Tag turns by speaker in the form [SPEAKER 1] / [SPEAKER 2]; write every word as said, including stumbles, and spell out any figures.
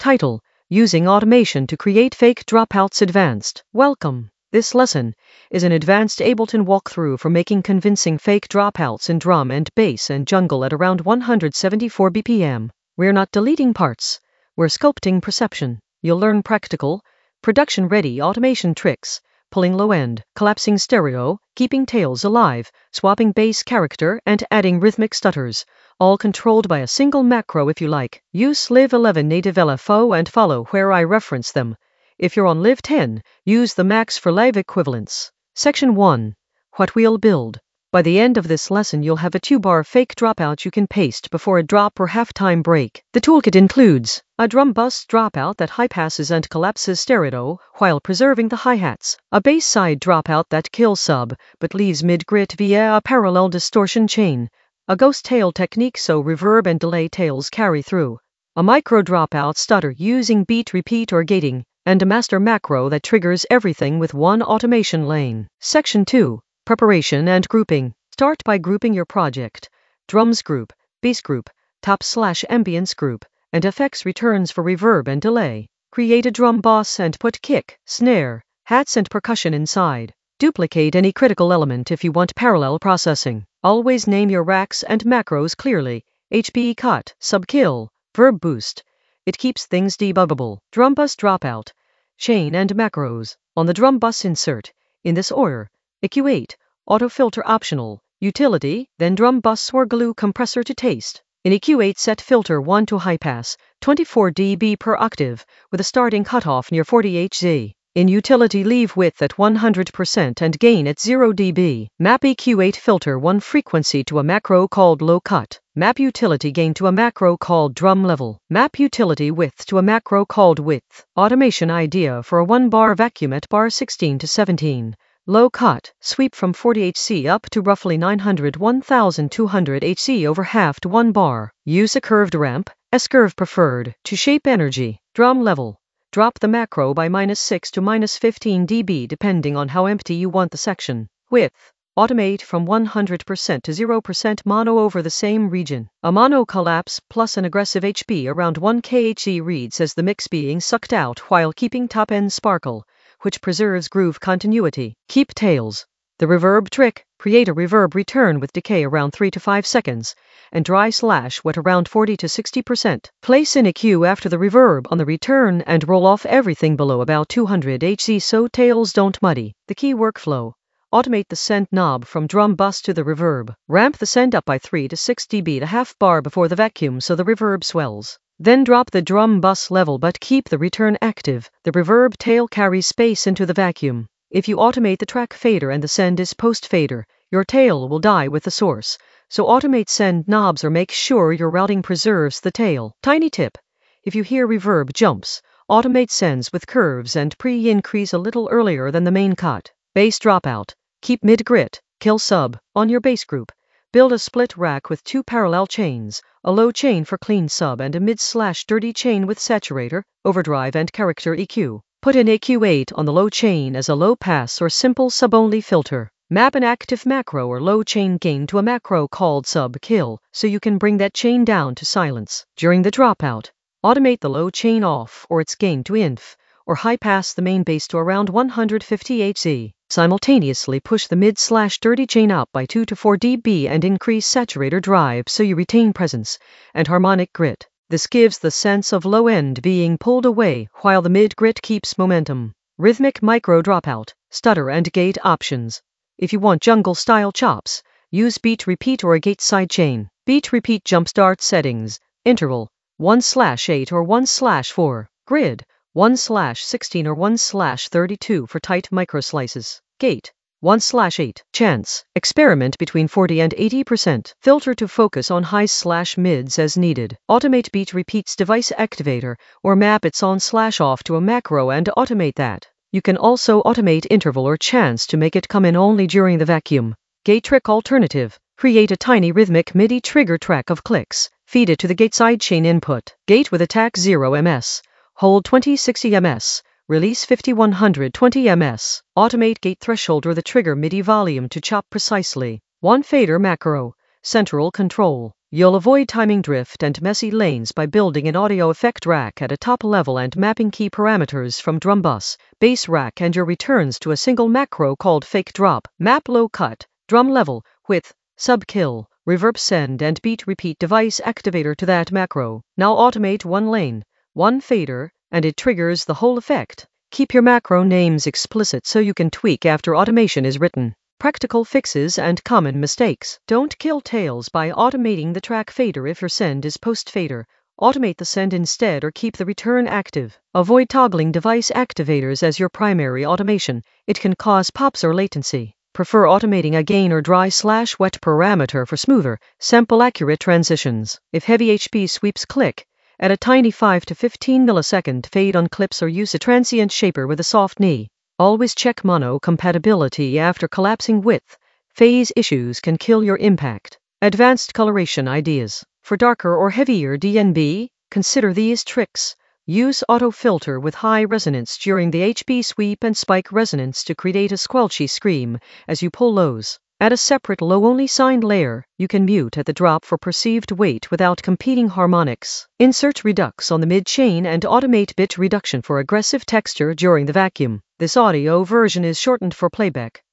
[SPEAKER 1] Title: Using Automation to Create Fake Dropouts Advanced. Welcome. This lesson is an advanced Ableton walkthrough for making convincing fake dropouts in drum and bass and jungle at around one hundred seventy-four B P M. We're not deleting parts, we're sculpting perception. You'll learn practical, production-ready automation tricks, pulling low end, collapsing stereo, keeping tails alive, swapping bass character, and adding rhythmic stutters, all controlled by a single macro if you like. Use Live eleven native L F O and follow where I reference them. If you're on Live ten, use the Max for live equivalents. Section one. What we'll build. By the end of this lesson you'll have a two-bar fake dropout you can paste before a drop or halftime break. The toolkit includes a drum bus dropout that high-passes and collapses stereo while preserving the hi-hats, a bass side dropout that kills sub but leaves mid-grit via a parallel distortion chain, a ghost tail technique so reverb and delay tails carry through, a micro dropout stutter using beat repeat or gating, and a master macro that triggers everything with one automation lane. Section two. Preparation and grouping. Start by grouping your project. Drums group, bass group, top slash ambience group, and effects returns for reverb and delay. Create a drum boss and put kick, snare, hats and percussion inside. Duplicate any critical element if you want parallel processing. Always name your racks and macros clearly. H P cut, sub kill, verb boost. It keeps things debuggable. Drum bus dropout, chain and macros. On the drum bus insert, in this order: E Q eight, auto filter optional, utility, then drum bus or glue compressor to taste. In E Q eight set filter one to high pass, twenty-four decibels per octave, with a starting cutoff near forty hertz. In utility leave width at one hundred percent and gain at zero decibels. Map E Q eight filter one frequency to a macro called low cut. Map utility gain to a macro called drum level. Map utility width to a macro called width. Automation idea for a one bar vacuum at bar sixteen to seventeen. Low cut, sweep from forty hertz up to roughly nine hundred to one thousand two hundred hertz over half to one bar. Use a curved ramp, S-curve preferred, to shape energy. Drum level. Drop the macro by minus six to minus fifteen decibels depending on how empty you want the section. Width. Automate from one hundred percent to zero percent mono over the same region. A mono collapse plus an aggressive H P around one kilohertz reads as the mix being sucked out while keeping top end sparkle, which preserves groove continuity. Keep tails. The reverb trick: create a reverb return with decay around three to five seconds, and dry slash wet around forty to sixty percent. Place in a Q after the reverb on the return and roll off everything below about two hundred hertz so tails don't muddy. The key workflow: automate the send knob from drum bus to the reverb. Ramp the send up by three to six decibels to half bar before the vacuum so the reverb swells. Then drop the drum bus level but keep the return active. The reverb tail carries space into the vacuum. If you automate the track fader and the send is post fader, your tail will die with the source. So automate send knobs or make sure your routing preserves the tail. Tiny tip: if you hear reverb jumps, automate sends with curves and pre-increase a little earlier than the main cut. Bass dropout. Keep mid-grit, kill sub. On your bass group, build a split rack with two parallel chains, a low chain for clean sub and a mid-slash-dirty chain with saturator, overdrive and character E Q. Put in E Q eight on the low chain as a low pass or simple sub-only filter. Map an active macro or low chain gain to a macro called sub kill so you can bring that chain down to silence. During the dropout, automate the low chain off or its gain to inf, or high pass the main bass to around one hundred fifty hertz. Simultaneously push the mid-slash-dirty chain up by two to four decibels and increase saturator drive so you retain presence and harmonic grit. This gives the sense of low end being pulled away while the mid-grit keeps momentum. Rhythmic micro dropout, stutter and gate options. If you want jungle-style chops, use beat repeat or a gate sidechain. Beat repeat jumpstart settings. Interval, one slash eight or one slash four. Grid, one slash sixteen or one slash thirty-two for tight microslices. Gate, one slash eight. Chance, experiment between forty and eighty percent. Filter to focus on highs slash mids as needed. Automate beat repeats device activator or map its on slash off to a macro and automate that. You can also automate interval or chance to make it come in only during the vacuum. Gate trick alternative: create a tiny rhythmic MIDI trigger track of clicks, feed it to the gate sidechain input. Gate with attack zero millimeters, hold twenty sixty millimeters, release fifty-one twenty millimeters. Automate gate threshold or the trigger MIDI volume to chop precisely. One fader macro, central control. You'll avoid timing drift and messy lanes by building an audio effect rack at a top level and mapping key parameters from drum bus, bass rack and your returns to a single macro called fake drop. Map low cut, drum level, width, sub kill, reverb send and beat repeat device activator to that macro. Now automate one lane, one fader, and it triggers the whole effect. Keep your macro names explicit so you can tweak after automation is written. Practical fixes and common mistakes. Don't kill tails by automating the track fader if your send is post fader. Automate the send instead or keep the return active. Avoid toggling device activators as your primary automation. It can cause pops or latency. Prefer automating a gain or dry slash wet parameter for smoother, sample accurate transitions. If heavy H P sweeps click, add a tiny five to fifteen millisecond fade on clips or use a transient shaper with a soft knee. Always check mono compatibility after collapsing width. Phase issues can kill your impact. Advanced coloration ideas. For darker or heavier D N B, consider these tricks. Use auto filter with high resonance during the H P sweep and spike resonance to create a squelchy scream as you pull lows. Add a separate low-only signed layer. You can mute at the drop for perceived weight without competing harmonics. Insert redux on the mid-chain and automate bit reduction for aggressive texture during the vacuum. This audio version is shortened for playback.